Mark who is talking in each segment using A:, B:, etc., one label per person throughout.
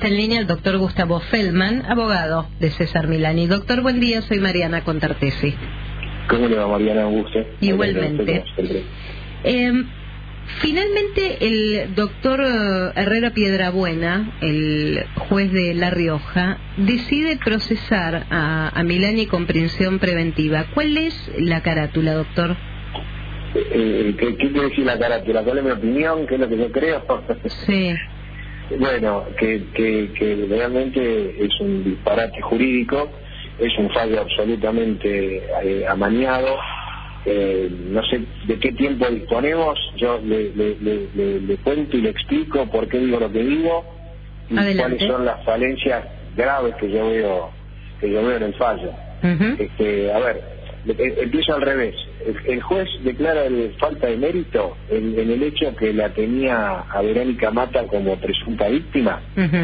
A: está en línea el doctor Gustavo Feldman, abogado de César Milani. Doctor, buen día, soy Mariana Contartesi.
B: ¿Cómo le va, Mariana? Un gusto.
A: Igualmente. Finalmente, el doctor Herrera Piedrabuena, el juez de La Rioja, decide procesar a Milani con prisión preventiva. ¿Cuál es la carátula, doctor?
B: ¿Qué quiere decir la carátula? ¿Cuál es mi opinión? ¿Qué es lo que yo creo?
A: Sí.
B: Bueno, que realmente es un disparate jurídico, es un fallo absolutamente amañado. No sé de qué tiempo disponemos, yo le cuento y le explico por qué digo lo que digo y
A: Adelante.
B: cuáles son las falencias graves que yo veo en el fallo. A ver, empiezo al revés. El juez declara falta de mérito en el hecho que la tenía a Verónica Mata como presunta víctima,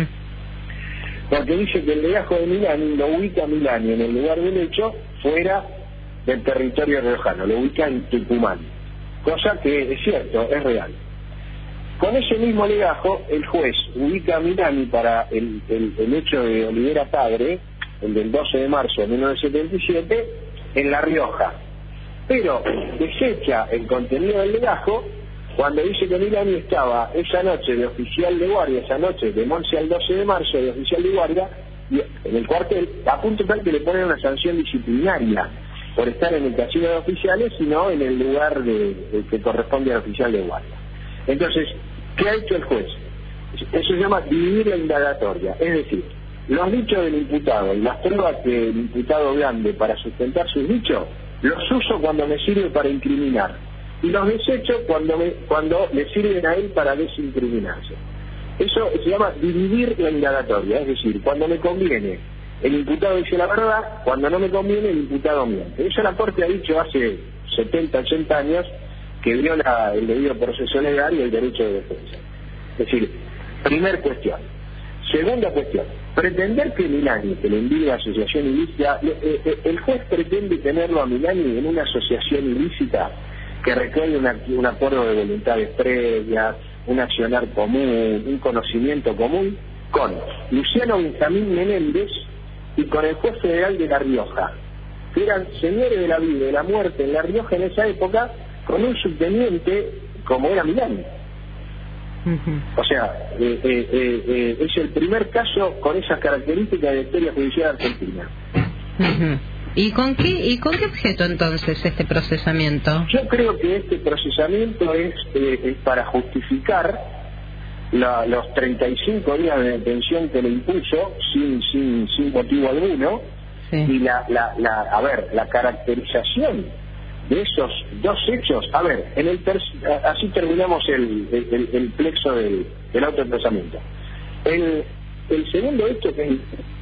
B: porque dice que el legajo de Milani lo ubica a Milani en el lugar del hecho fuera del territorio riojano, lo ubica en Tucumán, cosa que es cierto, es real. Con ese mismo legajo, el juez ubica a Milani para el hecho de Olivera Padre, el del 12 de marzo de 1977, en La Rioja, pero desecha el contenido del legajo cuando dice que Milani estaba esa noche de oficial de guardia, esa noche de 11 al 12 de marzo de oficial de guardia, y en el cuartel, a punto tal que le ponen una sanción disciplinaria por estar en el casino de oficiales y no en el lugar que corresponde al oficial de guardia. Entonces, ¿qué ha hecho el juez? Eso se llama dividir la indagatoria, es decir, los dichos del imputado y las pruebas que el imputado blande para sustentar sus dichos, los uso cuando me sirve para incriminar y los desecho cuando le sirven a él para desincriminarse. Eso se llama dividir la indagatoria, es decir, cuando me conviene el imputado dice la verdad, cuando no me conviene el imputado miente. Eso la Corte ha dicho hace 70, 80 años que viola el debido proceso legal y el derecho de defensa. Es decir, primer cuestión. Segunda cuestión, pretender que Milani, que le envíe asociación ilícita, el juez pretende tenerlo a Milani en una asociación ilícita que requiere un acuerdo de voluntades previas, un accionar común, un conocimiento común, con Luciano Benjamín Menéndez y con el juez federal de La Rioja, que eran señores de la vida y de la muerte en La Rioja en esa época, con un subteniente como era Milani. O sea, es el primer caso con esas características de la historia judicial argentina.
A: ¿Y con qué objeto entonces este procesamiento?
B: Yo creo que este procesamiento es para justificar los 35 días de detención que le impuso sin motivo alguno, sí. Y la caracterización de esos dos hechos. A ver, así terminamos el plexo del autoprocesamiento. El segundo hecho que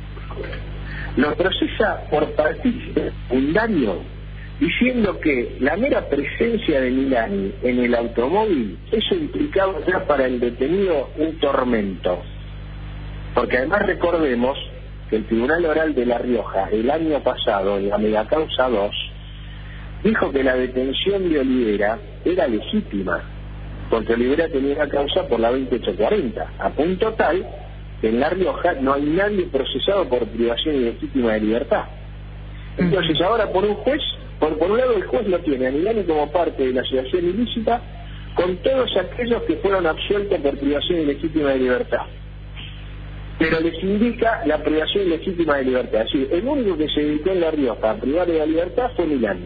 B: lo procesa por partícipe secundario, diciendo que la mera presencia de Milani en el automóvil, eso implicaba ya para el detenido un tormento. Porque además recordemos que el Tribunal Oral de La Rioja, el año pasado, en la megacausa 2, dijo que la detención de Olivera era legítima, porque Olivera tenía una causa por la 20840, a punto tal que en La Rioja no hay nadie procesado por privación ilegítima de libertad. Entonces ahora por un lado el juez lo tiene a Milani como parte de la asociación ilícita con todos aquellos que fueron absueltos por privación ilegítima de libertad, pero les indica la privación ilegítima de libertad. Es decir, el único que se dedicó en La Rioja a privar de la libertad fue Milani.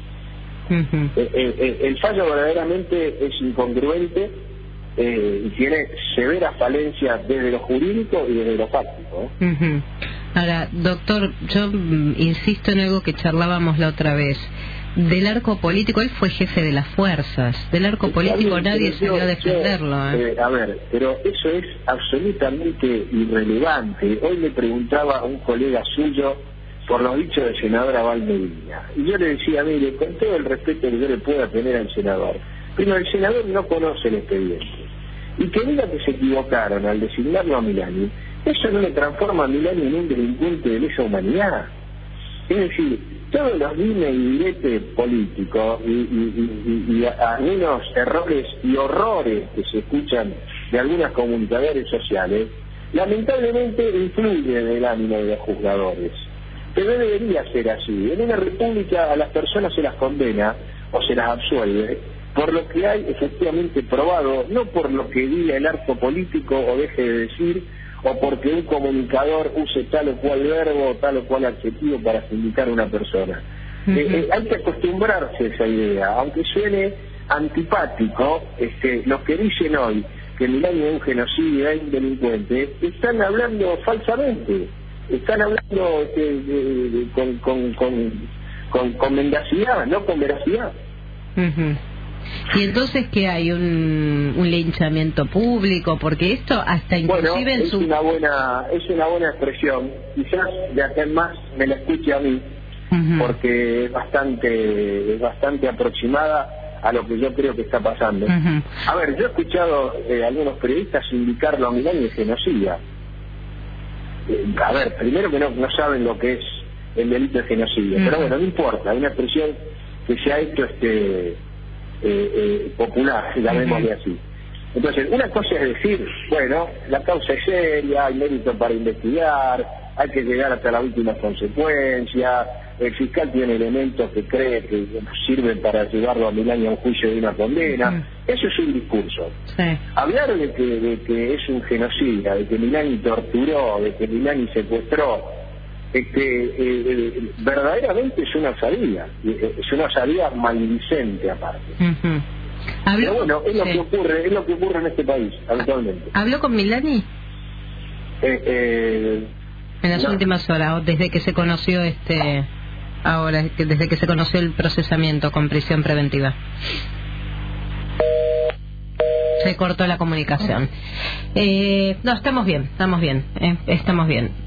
B: El fallo verdaderamente es incongruente y tiene severas falencias desde lo jurídico y desde lo fáctico.
A: Ahora, doctor, yo insisto en algo que charlábamos la otra vez. Del arco político, él fue jefe de las fuerzas. Del arco político nadie salió a defenderlo. A
B: ver, pero eso es absolutamente irrelevante. Hoy le preguntaba a un colega suyo por los dichos del senador Abal Medina. Y yo le decía, mire, con todo el respeto que yo le pueda tener al senador, pero el senador no conoce el expediente. Y que diga que se equivocaron al designarlo a Milani, eso no le transforma a Milani en un delincuente de lesa humanidad. Es decir, todos los dimes y diretes políticos y algunos errores y horrores que se escuchan de algunas comunicadores sociales lamentablemente influye en el ánimo de los juzgadores. Pero no debería ser así. En una república a las personas se las condena o se las absuelve por lo que hay efectivamente probado, no por lo que diga el arco político o deje de decir, o porque un comunicador use tal o cual verbo o tal o cual adjetivo para sindicar a una persona. Hay que acostumbrarse a esa idea, aunque suene antipático. Los que dicen hoy que Milani es un genocida, es un delincuente, están hablando falsamente, están hablando con mendacidad, no con veracidad.
A: Y entonces que hay un linchamiento público, porque esto hasta inclusive
B: es una buena expresión. Quizás de acá en más me la escuche a mí, porque es bastante aproximada a lo que yo creo que está pasando. A ver, yo he escuchado algunos periodistas indicarlo a Milani de genocida. A ver, primero que no saben lo que es el delito de genocidio, pero bueno, no importa, es una expresión que se ha hecho popular, llamémosle así. Entonces, una cosa es decir, bueno, la causa es seria, hay mérito para investigar, hay que llegar hasta la última consecuencia, el fiscal tiene elementos que cree que sirven para llevarlo a Milani a un juicio de una condena. Eso es un discurso. Hablar de que es un genocida, de que Milani torturó, de que Milani secuestró, verdaderamente es una osadía maledicente aparte. Pero bueno, es lo que ocurre en este país habitualmente.
A: ¿Habló con Milani? En las últimas horas, o desde que se conoció desde que se conoció el procesamiento con prisión preventiva. Se cortó la comunicación. No, estamos bien.